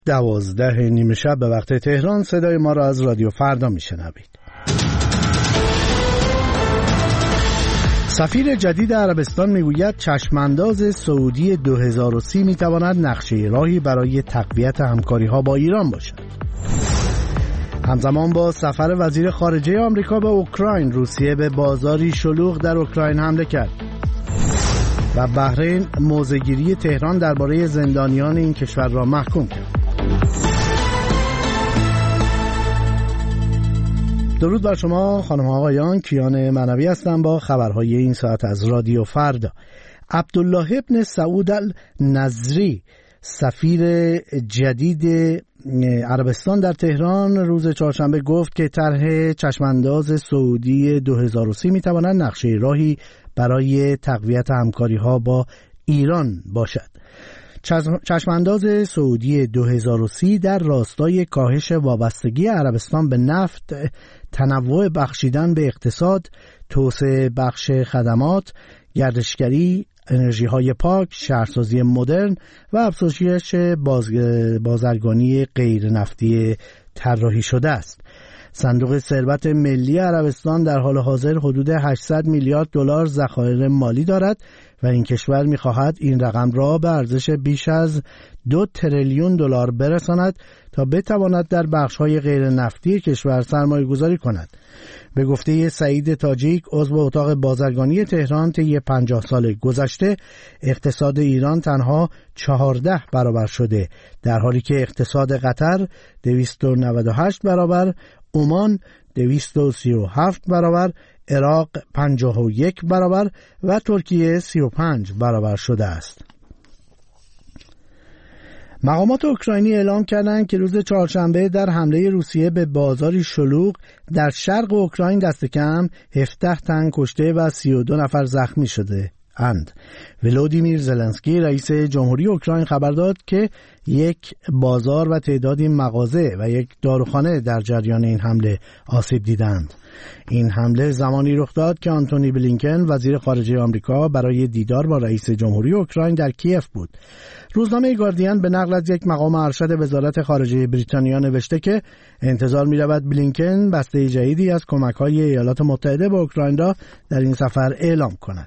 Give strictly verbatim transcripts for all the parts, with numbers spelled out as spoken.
دوازده نیمه شب به وقت تهران صدای ما را از رادیو فردا میشنوید. سفیر جدید عربستان میگوید چشمانداز سعودی دو هزار و سی میتواند نقشه راهی برای تقویت همکاری‌ها با ایران باشد. همزمان با سفر وزیر خارجه آمریکا به اوکراین، روسیه به بازاری شلوغ در اوکراین حمله کرد. و بحرین موضع‌گیری تهران درباره زندانیان این کشور را محکوم کرد. درود بر شما خانم ها آقایان، کیان معنوی هستم با خبرهای این ساعت از رادیو فردا. عبدالله ابن سعود النظری سفیر جدید عربستان در تهران روز چهارشنبه گفت که طرح چشمانداز سعودی دو هزار و سی میتواند نقشه راهی برای تقویت همکاری‌ها با ایران باشد. چشمانداز سعودی دو هزار و سی در راستای کاهش وابستگی عربستان به نفت، تنوع بخشیدن به اقتصاد، توسعه بخش خدمات، گردشگری، انرژی‌های پاک، شهرسازی مدرن و افزایش باز... بازرگانی غیر نفتی طراحی شده است. صندوق ثروت ملی عربستان در حال حاضر حدود هشتصد میلیارد دلار ذخایر مالی دارد و این کشور می‌خواهد این رقم را به ارزش بیش از دو تریلیون دلار برساند تا بتواند در بخش‌های غیر نفتی کشور سرمایه‌گذاری کند. به گفته سعید تاجیک، عضو اتاق بازرگانی تهران، طی پنجاه سال گذشته اقتصاد ایران تنها چهارده برابر شده، در حالی که اقتصاد قطر دویست و نود و هشت برابر، عمان دویست و سی و هفت برابر، عراق پنجاه و یک برابر و ترکیه سی و پنج برابر شده است. مقامات اوکراینی اعلام کردند که روز چهارشنبه در حمله روسیه به بازاری شلوغ در شرق اوکراین دست کم هفده تن کشته و سی و دو نفر زخمی شده اند. ولودیمیر زلنسکی رئیس جمهوری اوکراین خبر داد که یک بازار و تعدادی مغازه و یک داروخانه در جریان این حمله آسیب دیدند. این حمله زمانی رخ داد که آنتونی بلینکن وزیر خارجه آمریکا برای دیدار با رئیس جمهوری اوکراین در کیف بود. روزنامه گاردین به نقل از یک مقام ارشد وزارت خارجه بریتانیا نوشته که انتظار می‌رود بلینکن بسته جدیدی از کمک‌های ایالات متحده به اوکراین را در این سفر اعلام کند.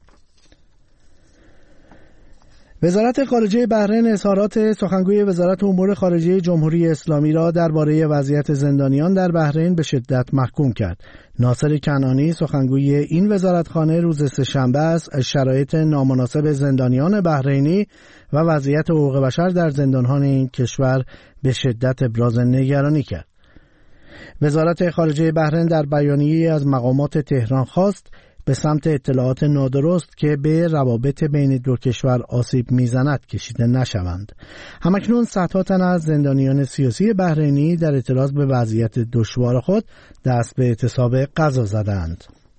وزارت خارجه بحرین اظهارات سخنگوی وزارت امور خارجه جمهوری اسلامی را درباره وضعیت زندانیان در بحرین به شدت محکوم کرد. ناصر کنعانی سخنگوی این وزارتخانه روز سه‌شنبه از شرایط نامناسب زندانیان بحرینی و وضعیت حقوق بشر در زندان‌های این کشور به شدت ابراز نگرانی کرد. وزارت خارجه بحرین در بیانیه‌ای از مقامات تهران خواست به سمت اطلاعات نادرست که به روابط بین دو کشور آسیب میزند کشیده نشوند. همکنون صدها تن از زندانیان سیاسی بحرینی در اعتراض به وضعیت دشوار خود دست به اعتصاب غذا زدند.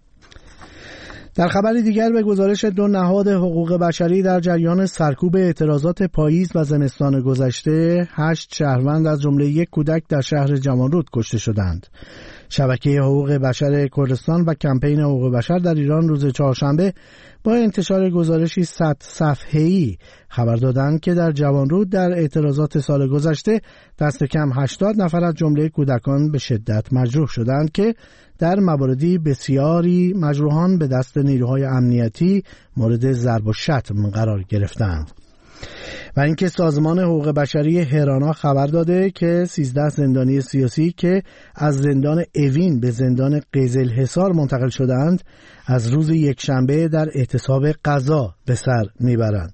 در خبر دیگر به گزارش دو نهاد حقوق بشری در جریان سرکوب اعتراضات پاییز و زمستان گذشته، هشت شهروند از جمله یک کودک در شهر جوانرود کشته شدند. شبکه حقوق بشر کردستان و کمپین حقوق بشر در ایران روز چهارشنبه با انتشار گزارشی صد صفحه‌ای خبر دادند که در جوانرود در اعتراضات سال گذشته دست کم هشتاد نفر از جمله کودکان به شدت مجروح شدند که در مواردی بسیاری مجروحان به دست نیروهای امنیتی مورد ضرب و شتم قرار گرفتند. و اینکه سازمان حقوق بشری هرانا خبر داده که سیزده زندانی سیاسی که از زندان اوین به زندان قزلحصار منتقل شدند از روز یکشنبه در اعتصاب غذا به سر میبرند.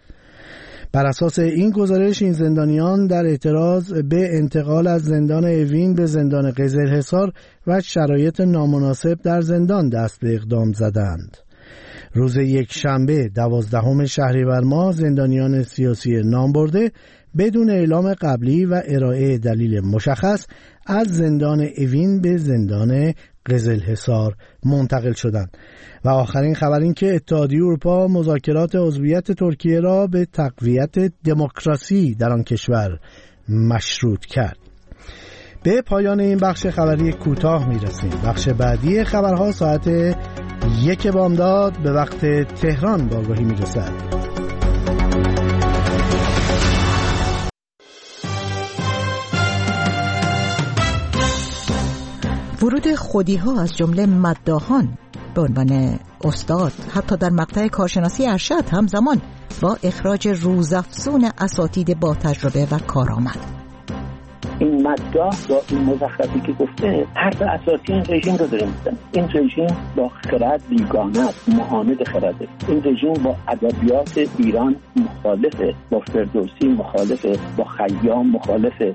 بر اساس این گزارش این زندانیان در اعتراض به انتقال از زندان اوین به زندان قزلحصار و شرایط نامناسب در زندان دست به اقدام زدند. روز یک شنبه دوازدهم شهریور ماه زندانیان سیاسی نامبرده بدون اعلام قبلی و ارائه دلیل مشخص از زندان اوین به زندان قزلحصار منتقل شدند. و آخرین خبر این که اتحادیه اروپا مذاکرات عضویت ترکیه را به تقویت دموکراسی در آن کشور مشروط کرد. به پایان این بخش خبری کوتاه میرسیم. بخش بعدی خبرها ساعت یک بامداد به وقت تهران با آگاهی میرسد. ورود خودی‌ها از جمله مداحان به عنوان استاد حتی در مقطع کارشناسی ارشد همزمان با اخراج روزافزون اساتید با تجربه و کارآمد. این مداح با این مزخرفی که گفته حرف اساسی این رژیم رو داره میزنه. این رژیم با خرد بیگانه است، معاند خرده. این رژیم با ادبیات ایران مخالفه، با فردوسی مخالفه، با خیام مخالفه.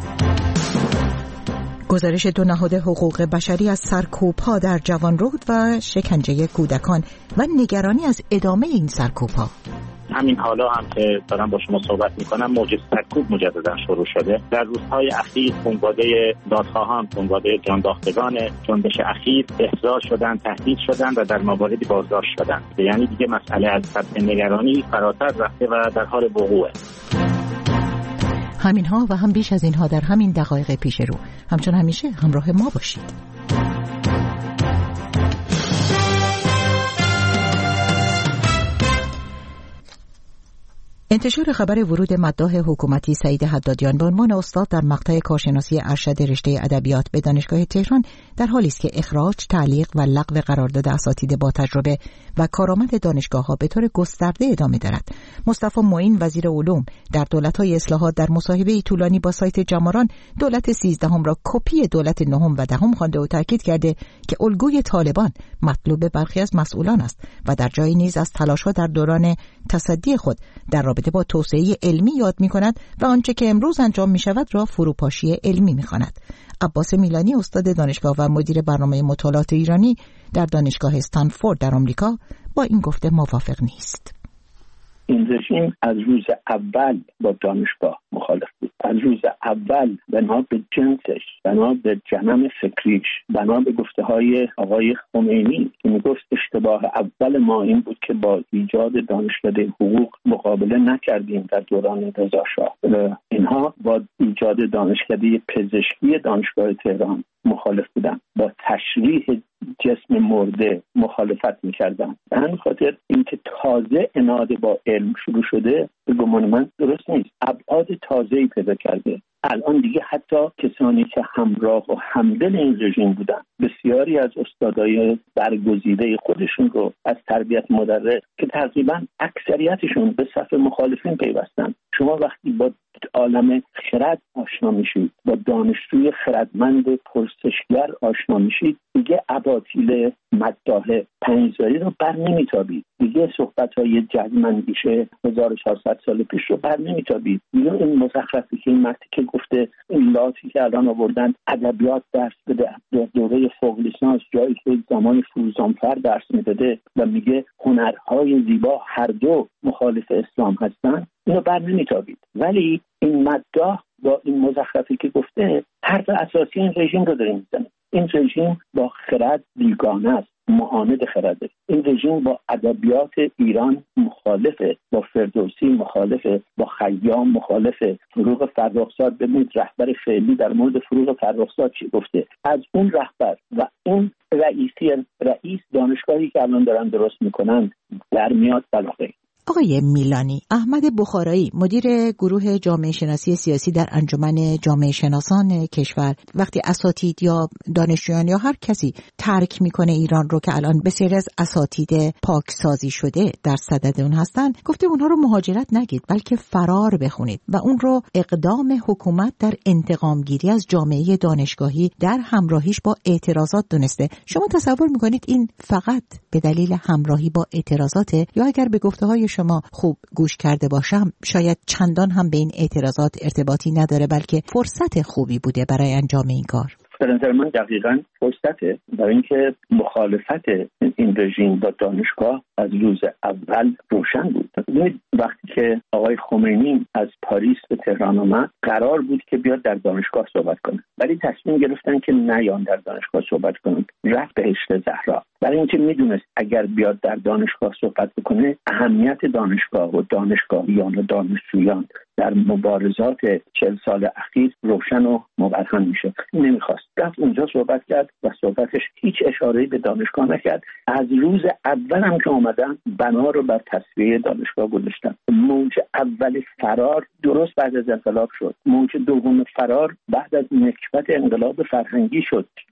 گزارش دو نهاد حقوق بشری از سرکوب‌ها در جوانرود و شکنجه کودکان و نگرانی از ادامه این سرکوب‌ها. همین حالا هم که دارم با شما صحبت میکنم موج سرکوب مجددا شروع شده. در روزهای اخیر خانواده دادخواهان، خانواده جانداختگان جنبش اخیر احضار شدن، تهدید شدن و در مواردی بازداشت شدن. یعنی دیگه مسئله از سطح نگرانی فراتر رفته و در حال وقوعه. همینها و هم بیش از اینها در همین دقایق پیش رو. همچون همیشه همراه ما باشید. انتشار خبر ورود مداح حکومتی سعید حدادیان به عنوان استاد در مقطع کارشناسی ارشد رشته ادبیات به دانشگاه تهران در حالی است که اخراج، تعلیق و لغو قرارداد اساتید با تجربه و کارآمد دانشگاه‌ها به طور گسترده ادامه دارد. مصطفی معین وزیر علوم در دولت‌های اصلاحات در مصاحبه‌ای طولانی با سایت جماران دولت سیزدهم را کپی دولت نهم و دهم خوانده و تاکید کرده که الگوی طالبان مطلوب برخی از مسئولان است و در جایی نیز از تلاش‌ها در دوران تصدی خود در رابطه با توسعه علمی یاد می‌کند و آنچه که امروز انجام می‌شود را فروپاشی علمی می‌خواند. عباس میلانی استاد دانشگاه و مدیر برنامه مطالعات ایرانی در دانشگاه استنفورد در آمریکا با این گفته موافق نیست. این رژیم از روز اول با دانشگاه مخالف بود. از روز اول بنا به جنسش، بنا به جنم فکریش، بنا به گفته های آقای خمینی که میگفت اشتباه اول ما این بود که با ایجاد دانشکده حقوق مقابله نکردیم در دوران رضا شاه. اینها با ایجاد دانشکده پزشکی دانشگاه تهران مخالف بودن، با تشریح جسم مرده مخالفت میکردن. به همین خاطر اینکه تازه اناده با علم شروع شده به گمان من درست نیست. ابعاد تازه‌ای پیدا کرده. الان دیگه حتی کسانی که همراه و همدل این رژیم بودن، بسیاری از استادای برگزیده خودشون رو از تربیت مدرس که تقریبا اکثریتشون به صف مخالفین پیوستن. شما وقتی با عالم خرد آشنا میشید، با دانشجوی خردمند پرسشگر آشنا میشید، دیگه اباطیل مداح پنجزاری رو بر نمیتابید. دیگه صحبت‌های جزمندیشه هزار و چهارصد سال پیش رو بر نمیتابید. دیگه این مزخرفی که این مرتی که گفته این لاتی که الان آوردن ادبیات درس بده در دوره فوق لیسانس، جایی که زمان فروزانفر درس میداده و میگه هنرهای زیبا هر دو مخالف اسلام هستن، اینو بر نمیتابید. ولی این مداح با این مزخرفی که گفته حرف اساسی این رژیم رو داره میزنه. این رژیم با خرد بیگانه است، معاند خرده. این رژیم با ادبیات ایران مخالفه، با فردوسی مخالفه، با خیام مخالفه. فروغ فرخزاد، ببینید رهبر فعلی در مورد فروغ فرخزاد چی گفته. از اون رهبر و اون رئیسی رئیس دانشگاهی که الان دارن درست میکنن در میاد بلاغه. آقای میلانی، احمد بخارایی مدیر گروه جامعه شناسی سیاسی در انجمن جامعه شناسان کشور وقتی اساتید یا دانشجویان یا هر کسی ترک میکنه ایران رو که الان بسیاری از اساتید پاکسازی شده در صدد اون هستن، گفته اونها رو مهاجرت نگید بلکه فرار بخونید و اون رو اقدام حکومت در انتقام گیری از جامعه دانشگاهی در همراهیش با اعتراضات دونسته. شما تصور میکنید این فقط به دلیل همراهی با اعتراضاته یا اگر به گفته های شما خوب گوش کرده باشم شاید چندان هم به این اعتراضات ارتباطی نداره بلکه فرصت خوبی بوده برای انجام این کار؟ به نظر من دقیقاً فرصته برای اینکه مخالفت این رژیم با دانشگاه از روز اول روشن بود. وقتی که آقای خمینی از پاریس به تهران آمد قرار بود که بیاد در دانشگاه صحبت کنه، ولی تصمیم گرفتن که نیان در دانشگاه صحبت کنن. رفت بهشت زهرا برای اینکه میدونست اگر بیاد در دانشگاه صحبت بکنه اهمیت دانشگاه و دانشگاهیان و دانشجویان در مبارزات چهل سال اخیر روشن و مبرهن میشه. نمیخواست. رفت اونجا صحبت کرد و صحبتش هیچ اشاره‌ای به دانشگاه نکرد. از روز اول هم که اومدن بنا رو بر تصفیه دانشگاه گذاشتن. موج اول فرار درست بعد از انقلاب شد. موج دوم فرار بعد از نکبت انقلاب فرهنگی شد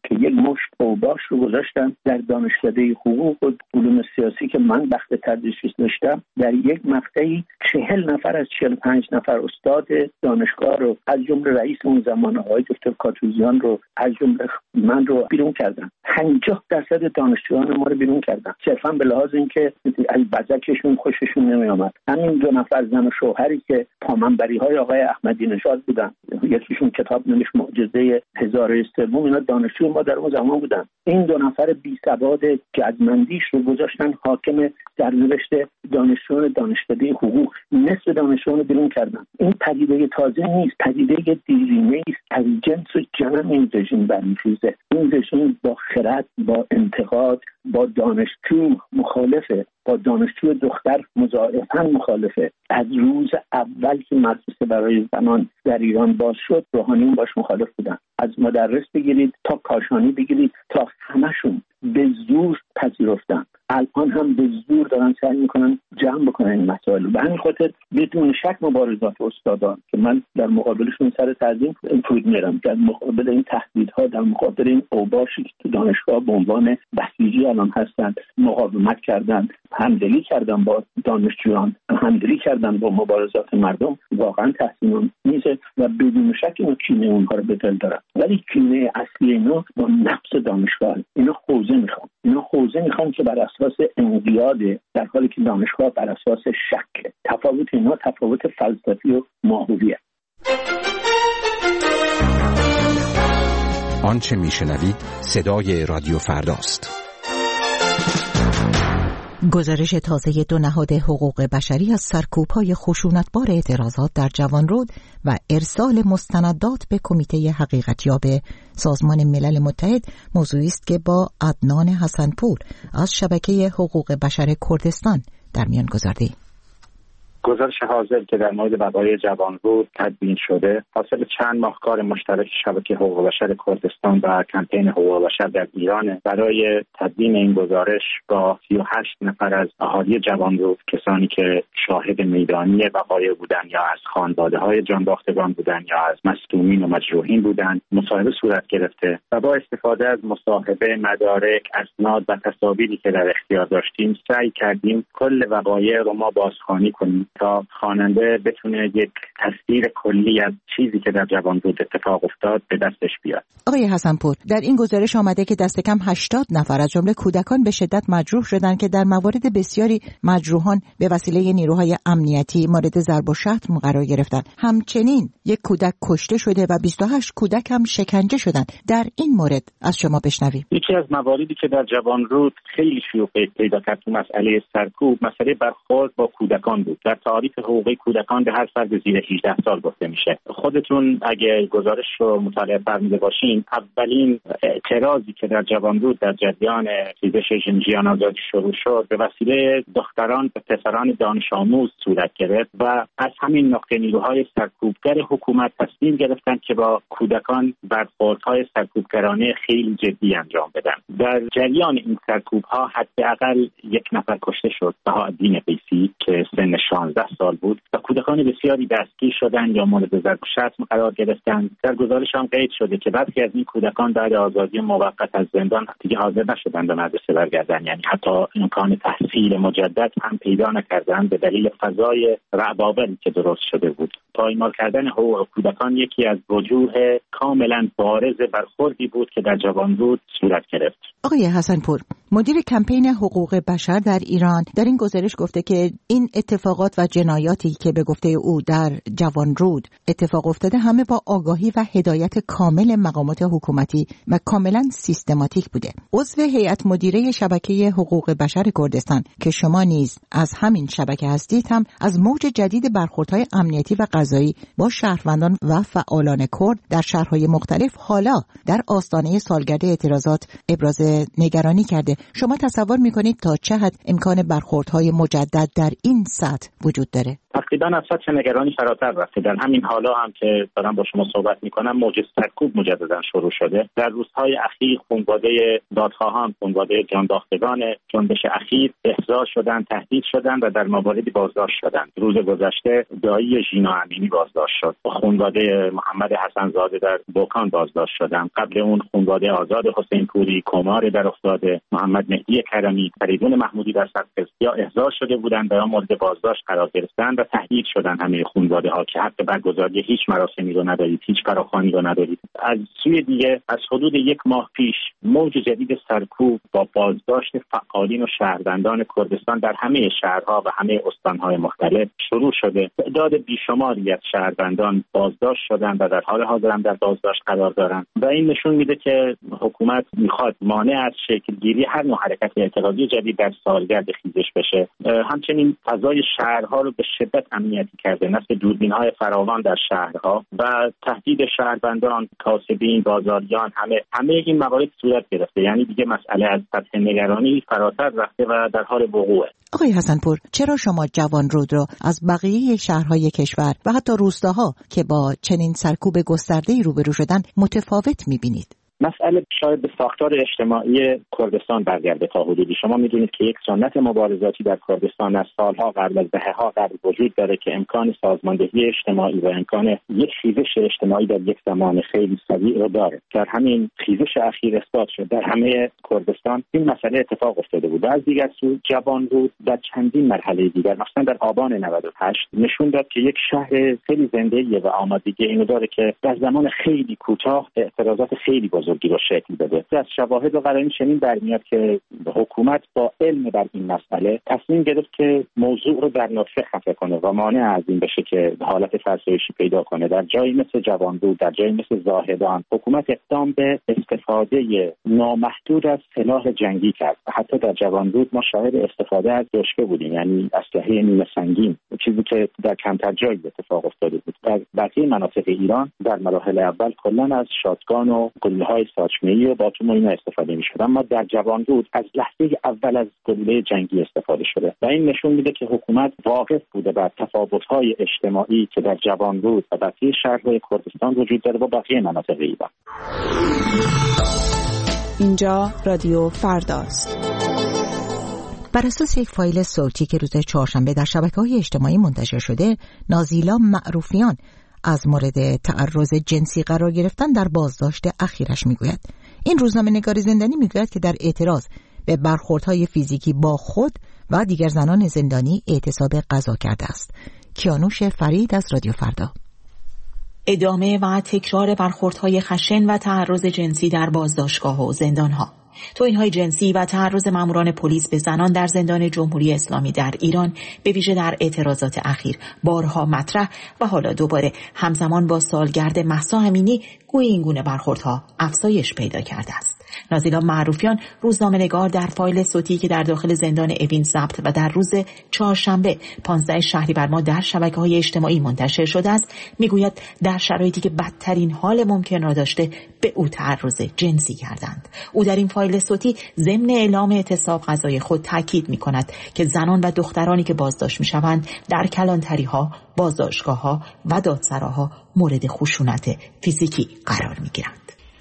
که یک مشت اوباش رو گذاشتن در دانشکده حقوق و علوم سیاسی که من بخت تدریسش داشتم. در یک مقطعی چهل نفر از چهل و پنج نفر استاد دانشگاه رو از جمله رئیس اون زمان آقای دکتر کاتوزیان رو از جمله من رو بیرون کردن. پنجاه درصد دانشجویان ما رو بیرون کردن صرفا به لحاظ اینکه از بزکشون خوششون نمی آمد. همین دو نفر زن و شوهری که پامنبری‌های آقای احمدی نژاد بودن، یکیشون کتاب نوشت معجزه هزاره سوم، اینا دانشجوی ما در اون زمان بودن. این دو نفر بی سواد جزمندیش رو گذاشتن حاکم سرنوشت دانشجویان دانشکده حقوق. نصف دانشجویان بیرون کردن. این پدیده تازه نیست، پدیده دیرینه است. از جنس و جنم این رژیم برمیخیزه. این رژیم با خرد، با انتقاد، با دانشجو مخالفه، با دانشجو دختر مضاعفاً مخالفه. از روز اول که مدرسه برای زنان در ایران باز شد روحانیون باش مخالف بودن. از مدرس بگیرید تا کاشانی بگیرید تا همشون به زور پذیرفتن. الان هم به زور دارن سعی میکنن جمع بکنن این مسائل. به همین خاطر بدون شک مبارزات استادان که من در مقابلشون سر تعظیم فرود میرم، در مقابل این تهدیدها، در مقابل این اوباشی که تو دانشگاه به عنوان بسیجی الان هستن مقاومت کردن، همدلی کردن با دانشجویان، همدلی کردن با مبارزات مردم، واقعا تحسین میزه و بدون شک اینو کینه اونها رو به دل دارن. ولی کینه اصلی اینا با نفس دانشگاه. اینا حوزه میخوان، اینا حوزه میخوان که بر اساس انقیاده، در حالی که دانشگاه بر اساس شک. تفاوت اینا تفاوت فلسفی و ماهویه. آنچه میشنوید صدای رادیو فرداست. گزارش تازه دو نهاد حقوق بشری از سرکوب‌های خشونتبار اعتراضات در جوانرود و ارسال مستندات به کمیته حقیقتیاب سازمان ملل متحد موضوعی است که با عدنان حسنپور از شبکه حقوق بشر کردستان در میان گذاردیم. گزارش حاضر که در مورد بقای جوانرود تدوین شده حاصل چند ماه کار مشترک شبکه حقوق بشر کردستان و کمپین حقوق بشر در ایران. برای تدوین این گزارش با سی و هشت نفر از اهالی جوانرود، کسانی که شاهد میدانی وقایع بودند یا از خانواده‌های جانباختگان بودند یا از مصدومین و مجروحین بودند، مصاحبه صورت گرفته و با استفاده از مصاحبه، مدارک، اسناد و تصاویری که در اختیار داشتیم سعی کردیم کل وقایع رو ما بازخوانی کنیم تا خواننده بتونه یک تصویر کلی از چیزی که در جوانرود اتفاق افتاد به دستش بیاد. آقای حسنپور، در این گزارش آمده که دست کم هشتاد نفر از جمله کودکان به شدت مجروح شدند که در موارد بسیاری مجروحان به وسیله نیروهای امنیتی مورد ضرب و شتم قرار گرفتند. همچنین یک کودک کشته شده و بیست و هشت کودک هم شکنجه شدند. در این مورد از شما بشنویم. یکی از مواردی که در جوانرود خیلی شیوع پیدا کرد تو مسئله سرکوب، مسئله برخورد با کودکان بود. در تعریف حقوقی کودکان به هر فرد زیر هجده سال گفته میشه. خودتون اگه گزارش رو مطالعه فرموده باشین، اولین اعتراضی که در جوانرود در جریان خیزش ژنجیان آزادی شروع شد به وسیله دختران و پسران دانش آموز صورت گرفت و از همین نقطه نیروهای سرکوبگر حکومت تصمیم گرفتن که با کودکان برخوردهای سرکوبگرانه خیلی جدی انجام بدن. در جریان این سرکوب‌ها حداقل یک نفر کشته شد، بهاءالدین قیسی که سن شانزده سال بود و کودکان بسیاری دستگیر شدند یا مورد ضرب و شتم قرار گرفتند. در گزارش هم قید شده که برخی از این کودکان بعد آزادی موقت از زندان دیگه حاضر نشدند به مدرسه برگردند، یعنی حتی امکان تحصیل مجدد هم پیدا نکردند به دلیل فضای رعب‌آوری که درست شده بود. پایمال کردن حقوق کودکان یکی از وجوه کاملا بارز برخوردی بود که در جوانرود صورت گرفت. آقای حسنپور، مدیر کمپین حقوق بشر در ایران در این گزارش گفته که این اتفاقات و جنایاتی که به گفته او در جوانرود اتفاق افتاده همه با آگاهی و هدایت کامل مقامات حکومتی و کاملا سیستماتیک بوده. عضو هیئت مدیره شبکه حقوق بشر کردستان که شما نیز از همین شبکه هستید هم از موج جدید برخوردهای امنیتی و قضایی با شهروندان و فعالان کرد در شهرهای مختلف حالا در آستانه سالگرد اعتراضات ابراز نگرانی کرده. شما تصور می‌کنید تا چه حد امکان برخوردهای مجدد در این سطح وجود داره؟ تقریبا از سطح نگرانی فراتر رفته. در همین حالا هم که دارم با شما صحبت میکنم موج سرکوب مجددا شروع شده. در روزهای اخیر خانواده دادخواهان، خانواده جانداختگان جنبش اخیر احضار شدند، تهدید شدند و در مواردی بازداشت شدند. روز گذشته دایی ژینا امینی بازداشت شد، خانواده محمد حسن زاده در بوکان بازداشت شدند. قبل اون خانواده آزاد حسین پوری، کمار در افتاده، محمد مهدی کرمی، فریدون محمودی در صدقسیا احضار شده بودند و مورد بازداشت قرار گرفتند و تهدید شدند همه خانواده ها که حق برگزاری هیچ مراسمی رو ندارید، هیچ فراخوانی رو ندارید. از سوی دیگه از حدود یک ماه پیش موج جدید سرکوب با بازداشت فعالین و شهروندان کردستان در همه شهرها و همه استانهای مختلف شروع شده. تعداد بیشماری از شهروندان بازداشت شدند و در حال حاضر هم در بازداشت قرار دارند و این نشون میده که حکومت میخواد مانع از شکلگیری هر نوع حرکت اعتراضی جدید در سالگرد خیزش بشه. همچنین فضای شهرها رو به شدت امنیتی کرده، نصب دوربین‌های فراوان در شهرها و تهدید شهروندان، کاسبین، بازاریان، همه همه این موارد صورت گرفته. یعنی دیگه مسئله از سطح نگرانی فراتر رفته و در حال وقوعه. آقای حسنپور، چرا شما جوانرود را از بقیه شهرهای کشور و حتی روستاها که با چنین سرکوب گسترده‌ای روبرو شدن متفاوت می‌بینید؟ مسئله شاید به ساختار اجتماعی کردستان برگرده تا حدودی. شما میدونید که یک سنت مبارزاتی در کردستان از سالها قبل، از دهه‌ها قبل وجود داره که امکان سازماندهی اجتماعی و امکان یک خیزش اجتماعی در یک زمان خیلی سریع رو داره. در همین خیزش اخیر اثبات شد در همه کردستان این مسئله اتفاق افتاده بود. از دیگر سو جوانرود در چندین مرحله دیگر، مثلا در آبان نود و هشت نشون داد که یک شهر خیلی زنده‌ایه و آمادگی اینو داره که در زمان خیلی کوتاه اعتراضات خیلی بزرگ رو شکل بده. از شواهد و قرائن چنین برمیاد که حکومت با علم بر این مسئله تصمیم گرفت که موضوع رو در نطفه خفه کنه و مانع از این بشه که حالت فرسایشی پیدا کنه. در جایی مثل جوانرود، در جایی مثل زاهدان، حکومت اقدام به استفاده نامحدود از سلاح جنگی کرد. حتی در جوانرود ما شاهد استفاده از دشکه بودیم، یعنی اسلحه نیمه سنگین، چیزی که در کمتر جایی اتفاق افتاده بود. در بقیه مناطق ایران در مراحل اول کلا از شاتگان و گلوله‌های ساچمه‌ای و باتوم و اینا استفاده می‌شد، اما در جوانرود از لحظه اول از گلوله جنگی استفاده شده و این نشون میده که حکومت واقف بوده بر تفاوت‌های اجتماعی که در جوانرود و بقیه شهرهای کردستان وجود داره با بقیه مناطق ایران. اینجا رادیو فرداست. بر اساس یک فایل صوتی که روز چهارشنبه در شبکه‌های اجتماعی منتشر شده، نازیلا معروفیان از مورد تعرض جنسی قرار گرفتن در بازداشت اخیرش میگوید. این روزنامه نگار زندانی میگوید که در اعتراض به برخوردهای فیزیکی با خود و دیگر زنان زندانی اعتصاب غذا کرده است. کیانوش فرید از رادیو فردا. ادامه و تکرار برخوردهای خشن و تعرض جنسی در بازداشتگاه و زندانها. توهین‌های جنسی و تعرض ماموران پلیس به زنان در زندان جمهوری اسلامی در ایران به ویژه در اعتراضات اخیر بارها مطرح و حالا دوباره همزمان با سالگرد مهسا امینی گویا این گونه برخوردها افزایش پیدا کرده است. نازیلا معروفیان، روزنامه‌نگار، در فایل صوتی که در داخل زندان اوین ضبط و در روز چهارشنبه پانزده شهریور ماه در شبکه‌های اجتماعی منتشر شده است، میگوید در شرایطی که بدترین حال ممکن را داشته به او تعرض جنسی کردند. او در این فایل صوتی ضمن اعلام اعتصاب غذای خود تاکید می‌کند که زنان و دخترانی که بازداشت می‌شوند در کلانتری‌ها، بازداشتگاه‌ها و دادسراها مورد خشونت فیزیکی قرار می‌گیرند.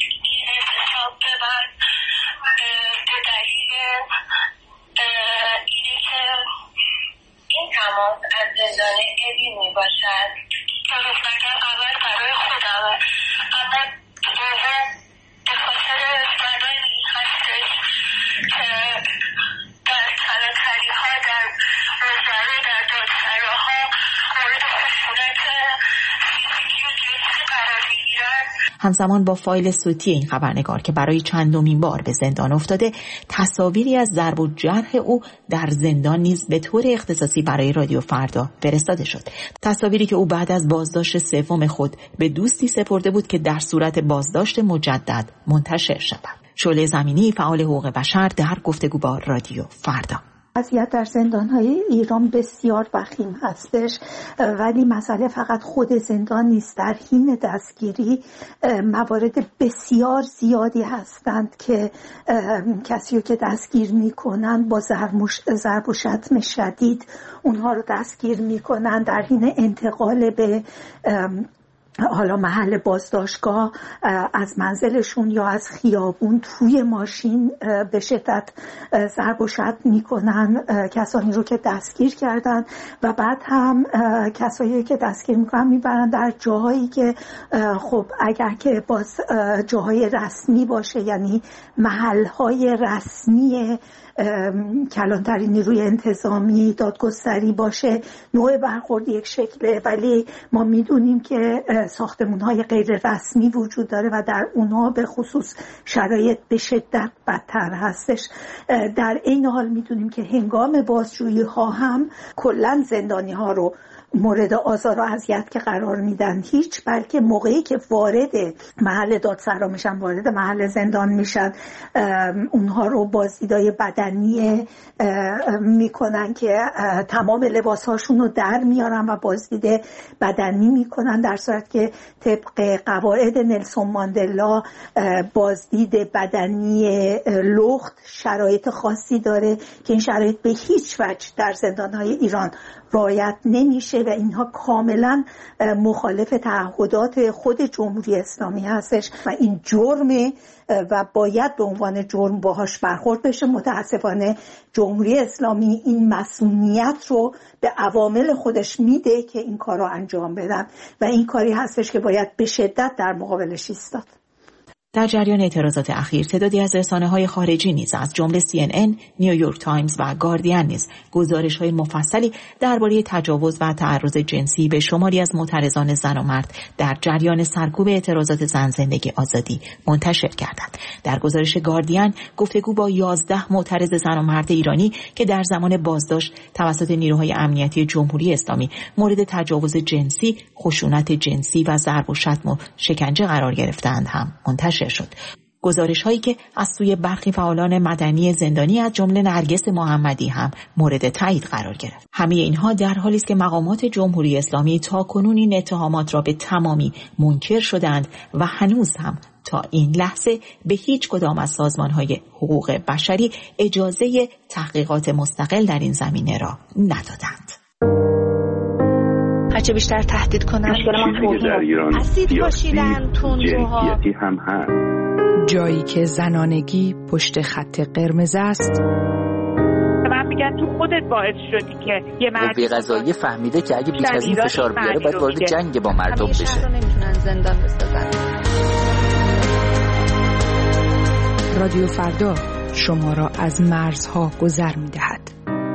تماس از زندان اوین می باشد. فرستاگر اول برای خودم، اما دوم به خاطر زنانی هستش که در کلانتری ها، در روزنامه، در دادسراها مورد خشونت فیزیکی و جنسی قرار میگیرند. همزمان با فایل صوتی این خبرنگار که برای چندمین بار به زندان افتاده، تصاویری از ضرب و جرح او در زندان نیز به طور اختصاصی برای رادیو فردا فرستاده شد. تصاویری که او بعد از بازداشت سوم خود به دوستی سپرده بود که در صورت بازداشت مجدد منتشر شود. شعله زمینی، فعال حقوق بشر، در گفتگو با رادیو فردا. وضعیت در زندان‌های ایران بسیار وخیم هستش، ولی مسئله فقط خود زندان نیست. در حین دستگیری موارد بسیار زیادی هستند که کسی رو که دستگیر می‌کنن با ضرب و شتم شدید اونها رو دستگیر می‌کنن. در حین انتقال به حالا محل بازداشتگاه از منزلشون یا از خیابون توی ماشین به شدت ضرب و شتم میکنن کسانی رو که دستگیر کردن و بعد هم کسایی که دستگیر میکنن میبرن در جاهایی که خب اگر که باز جاهای رسمی باشه، یعنی محلهای رسمی کلانترین نیروی انتظامی دادگستری باشه، نوع برخورد یک شکله، ولی ما میدونیم که ساختمان‌های غیر رسمی وجود داره و در اونها به خصوص شرایط به شدت بدتر هستش. در این حال میدونیم که هنگام بازجویی ها هم کلاً زندانی ها رو مورد آزار و اذیت که قرار میدن هیچ، بلکه موقعی که وارد محل دادسرا میشن، وارد محل زندان میشن، اونها رو بازدیدای بدنی میکنن که تمام لباسهاشون رو در میارن و بازدید بدنی میکنن، در صورت که طبق قواعد نلسون ماندلا بازدید بدنی لخت شرایط خاصی داره که این شرایط به هیچ وجه در زندانهای ایران رعایت نمیشه و اینها کاملا مخالف تعهدات خود جمهوری اسلامی هستش و این جرمه و باید به عنوان جرم باهاش برخورد بشه. متاسفانه جمهوری اسلامی این مسئولیت رو به عوامل خودش میده که این کار رو انجام بدن و این کاری هستش که باید به شدت در مقابلش ایستاد. در جریان اعتراضات اخیر تعدادی از رسانه‌های خارجی نیز از جمله سی ان ان، نیویورک تایمز و گاردین نیز گزارش‌های مفصلی درباره تجاوز و تعرض جنسی به شماری از معترضان زن و مرد در جریان سرکوب اعتراضات زن زندگی آزادی منتشر کردند. در گزارش گاردین گفتگو با یازده معترض زن و مرد ایرانی که در زمان بازداشت توسط نیروهای امنیتی جمهوری اسلامی مورد تجاوز جنسی، خشونت جنسی و ضرب و شتم و شکنجه قرار گرفتند هم منتشر شد. گزارش هایی که از سوی برخی فعالان مدنی زندانی از جمله نرگس محمدی هم مورد تایید قرار گرفت. همه اینها در حالی است که مقامات جمهوری اسلامی تا کنون این اتهامات را به تمامی منکر شدند و هنوز هم تا این لحظه به هیچ کدام از سازمان‌های حقوق بشری اجازه تحقیقات مستقل در این زمینه را ندادند. هرچه بیشتر تهدید کنن اسید پاشیدن، تندروها هم هست. جایی که زنانگی پشت خط قرمز است. من میگم تو خودت باعث شدی که یه مرد قوه قضاییه فهمیده که اگه بیش از این فشار بیاره باید وارد جنگ با مردم بشه. نمیتونن زندان بسازن. رادیو فردا شما را از مرزها گذر میدهد.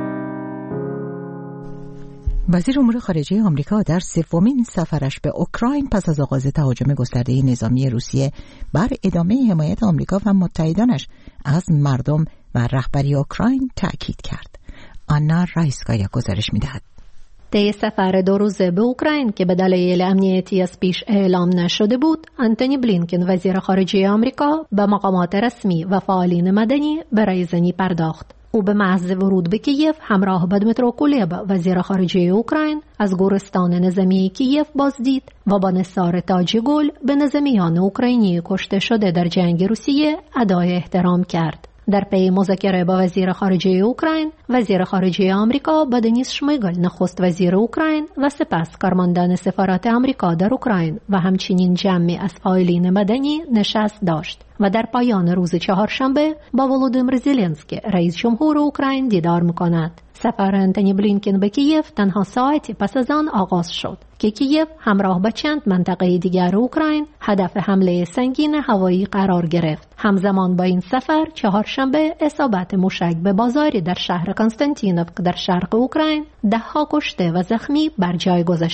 وزیر امور خارجه آمریکا در سومین سفرش به اوکراین پس از آغاز تهاجم گسترده نظامی روسیه بر ادامه حمایت آمریکا و متحدانش از مردم و رهبری اوکراین تأکید کرد. آنا رایسکایا گزارش می‌دهد. طی سفر دو روزه به اوکراین که به دلایل امنیتی از پیش اعلام نشده بود، آنتونی بلینکن وزیر خارجه آمریکا به مقامات رسمی و فعالین مدنی برای زنی پرداخت. او به محض ورود به کیف همراه با دمیترو کولبا وزیر خارجه اوکراین از گورستان نظامی کیف بازدید و با نثار تاج گل به نظامیان اوکراینی کشته شده در جنگ روسیه ادای احترام کرد. در پی مذاکره با وزیر خارجه اوکراین، وزیر خارجه آمریکا با دنیس شمیگل نخست وزیر اوکراین و سپس کارمندان سفارت آمریکا در اوکراین و همچنین جمعی از فعالین مدنی نشست داشت و در پایان روز چهارشنبه با ولودیمیر زلنسکی رئیس جمهور اوکراین دیدار می‌کند. سفر آنتونی بلینکن به کیف تنها ساعتی پس از آن آغاز شد که کیف همراه با چند منطقه دیگر اوکراین هدف حمله سنگین هوایی قرار گرفت. همزمان با این سفر چهارشنبه اصابت موشک به بازاری در شهر کنستانتینوف در شرق اوکراین ده ها کشته و زخمی بر جای گذاشته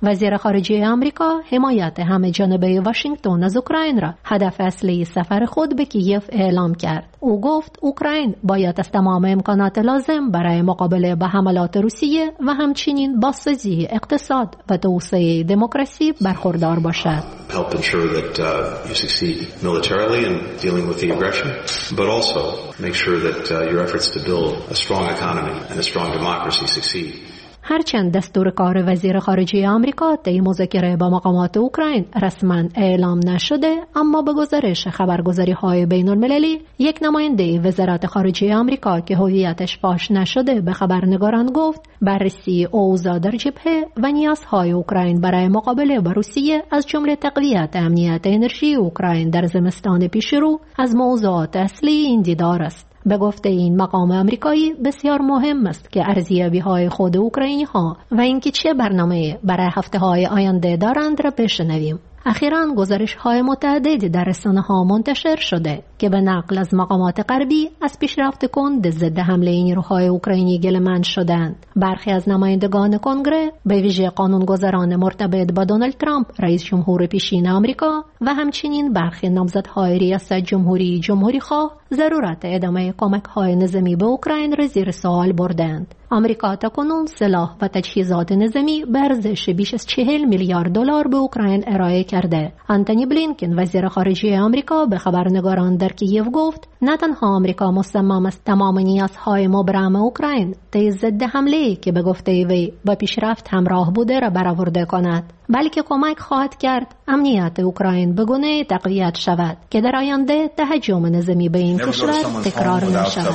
وزیر خارجه آمریکا حمایت همه جانبه واشنگتن از اوکراین را هدف اصلی سفر خود به کیف اعلام کرد. او گفت اوکراین باید از تمام امکانات لازم برای مقابله با حملات روسیه و همچنین بازسازی اقتصاد و توسعه دموکراسی برخوردار باشد. Help ensure that uh, you succeed militarily in dealing with the aggression, but also make sure that uh, your efforts to build a strong economy and a strong democracy succeed. هرچند دستور کار وزیر خارجه آمریکا طی مذاکره با مقامات اوکراین رسما اعلام نشده، اما به گزارش خبرگزاری‌های بین‌المللی یک نماینده وزارت خارجه آمریکا که هویتش فاش نشده به خبرنگاران گفت بررسی اوضاع در جبهه و نیازهای اوکراین برای مقابله با روسیه از جمله تقویت امنیت انرژی اوکراین در زمستان پیشرو از موضوعات اصلی این دیدار است. به گفته این مقام آمریکایی بسیار مهم است که ارزیابی‌های خود اوکراینی‌ها و اینکه چه برنامه برای هفته‌های آینده دارند را بشنویم. اخیراً گزارش‌های متعددی در رسانه‌ها منتشر شده که به نقل از مقامات غربی از پیشرفت کند ضد حمله نیروهای اوکراینی گله‌مند شدند. برخی از نمایندگان کنگره به ویژه قانونگذاران مرتبط با دونالد ترامپ رئیس جمهور پیشین آمریکا و همچنین برخی نامزدهای ریاست جمهوری جمهوری‌خواه ضرورت ادامه کمک‌های نظامی به اوکراین را زیر سوال بردند. آمریکا تاکنون سلاح و تجهیزات نظامی به ارزش بیش از چهل میلیارد دلار به اوکراین ارائه کرده. آنتونی بلینکن وزیر خارجه آمریکا به خبرنگاران در کیف گفت نه تنها آمریکا مصمم است تمام نیازهای مبرم اوکراین طی ضد حمله که به گفته وی با پیشرفت همراه بوده را برآورده کند، بلکه کمک خواهد کرد امنیت اوکراین به گونه‌ای تقویت شود که در آینده تهاجم نظامی به این کشور تکرار نشود.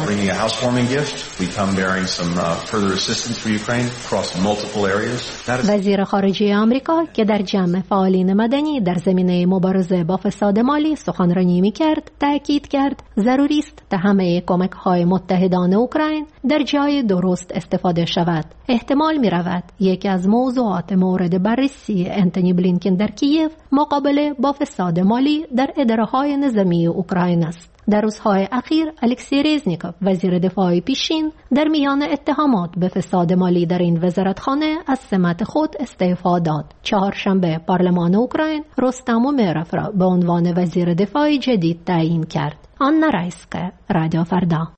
وزیر خارجه آمریکا که در جمع فعالین مدنی در زمینه مبارزه با فساد مالی سخنرانی می‌کرد، تأکید کرد ضروری است تا همه کمک‌های متحدان اوکراین در جای درست استفاده شود. احتمال می‌رود یکی از موضوعات مورد بررسی آنتونی بلینکن در کیف مقابله با فساد مالی در اداره‌های نظامی اوکراین است. در روزهای اخیر الکسی ریزنیکوف وزیر دفاع پیشین در میان اتهامات به فساد مالی در این وزارتخانه از سمت خود استعفا داد. چهارشنبه پارلمان اوکراین رستم اومرف را به عنوان وزیر دفاع جدید تعیین کرد. آنا رایسکه، رادیو فردا.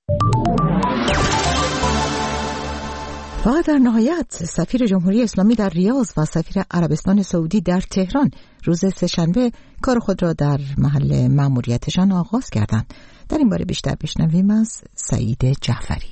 و در نهایت سفیر جمهوری اسلامی در ریاض و سفیر عربستان سعودی در تهران روز سه‌شنبه کار خود را در محل مأموریتشان آغاز کردند. در این باره بیشتر بشنویم از سعید جعفری.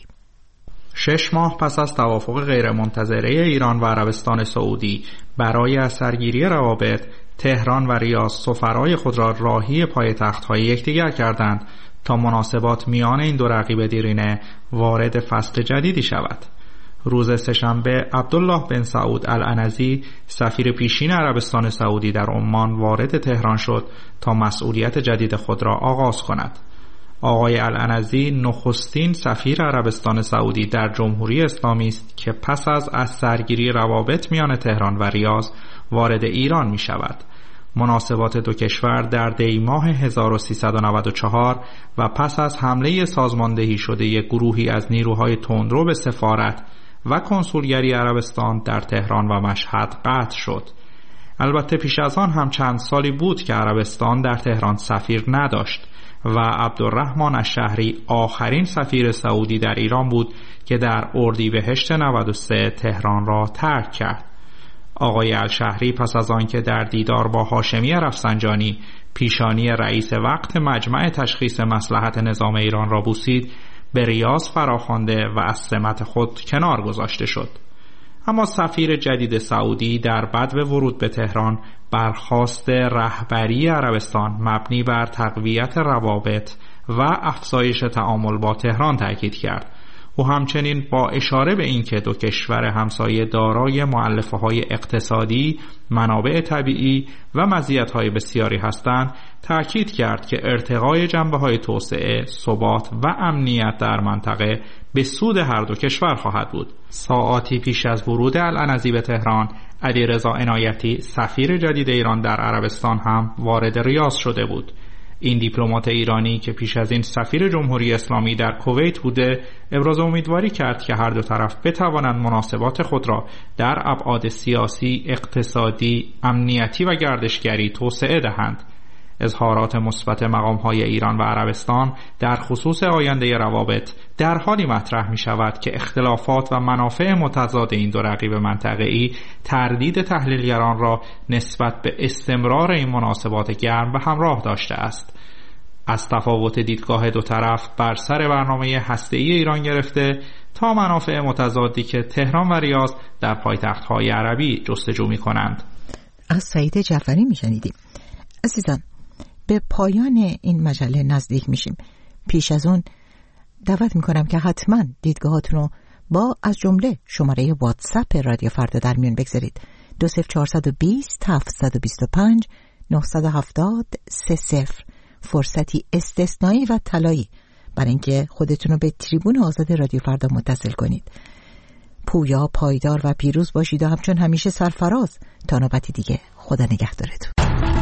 شش ماه پس از توافق غیرمنتظره ایران و عربستان سعودی برای اثرگیری روابط، تهران و ریاض سفرای خود را راهی پایتخت‌های یکدیگر کردند تا مناسبات میان این دو رقیب دیرینه وارد فصل جدیدی شود. روز سه‌شنبه عبدالله بن سعود العنزی سفیر پیشین عربستان سعودی در عمان وارد تهران شد تا مسئولیت جدید خود را آغاز کند. آقای العنزی نخستین سفیر عربستان سعودی در جمهوری اسلامی است که پس از اثرگیری روابط میان تهران و ریاض وارد ایران می شود. مناسبات دو کشور در دی ماه هزار و سیصد و نود و چهار و پس از حمله سازماندهی شده یک گروهی از نیروهای تندرو به سفارت و کنسولگری عربستان در تهران و مشهد قطع شد. البته پیش از آن هم چند سالی بود که عربستان در تهران سفیر نداشت و عبدالرحمن الشهری آخرین سفیر سعودی در ایران بود که در اردیبهشت نود و سه تهران را ترک کرد. آقای الشهری پس از آن که در دیدار با هاشمی رفسنجانی پیشانی رئیس وقت مجمع تشخیص مصلحت نظام ایران را بوسید، به ریاض فراخوانده و از سمت خود کنار گذاشته شد. اما سفیر جدید سعودی در بدو ورود به تهران برخواست رهبری عربستان مبنی بر تقویت روابط و افزایش تعامل با تهران تاکید کرد. او همچنین با اشاره به اینکه دو کشور همسایه دارای مؤلفه‌های اقتصادی، منابع طبیعی و مزیت‌های بسیاری هستند، تأکید کرد که ارتقای جنبه‌های توسعه، ثبات و امنیت در منطقه به سود هر دو کشور خواهد بود. ساعاتی پیش از ورود العنزی به تهران، علیرضا عنایتی سفیر جدید ایران در عربستان هم وارد ریاض شده بود. این دیپلمات ایرانی که پیش از این سفیر جمهوری اسلامی در کویت بوده، ابراز امیدواری کرد که هر دو طرف بتوانند مناسبات خود را در ابعاد سیاسی، اقتصادی، امنیتی و گردشگری توسعه دهند. اظهارات مثبت مقام‌های ایران و عربستان در خصوص آینده روابط در حالی مطرح می شود که اختلافات و منافع متضاد این دو رقیب منطقه‌ای تردید تحلیلگران را نسبت به استمرار این مناسبات گرم به همراه داشته است. از تفاوت دیدگاه دو طرف بر سر برنامه هسته‌ای ایران گرفته تا منافع متضادی که تهران و ریاض در پایتخت‌های عربی جستجو می‌کنند. از سعید جعفری می‌شنیدیم. عزیزان، به پایان این مجله نزدیک میشیم. پیش از اون دعوت میکنم که حتما دیدگاهاتون رو با از جمله شماره واتساپ رادیو فردا در میون بگذارید. دو صفر چهارصد و بیست هفتصد و بیست و پنج نهصد و هفتاد سه صفر. فرصتی استثنایی و طلایی برای اینکه خودتون رو به تریبون آزاد رادیو فردا متصل کنید. پویا، پایدار و پیروز باشید و همچون همیشه سرفراز. تا نوبتی دیگه، خدا نگهدارتون.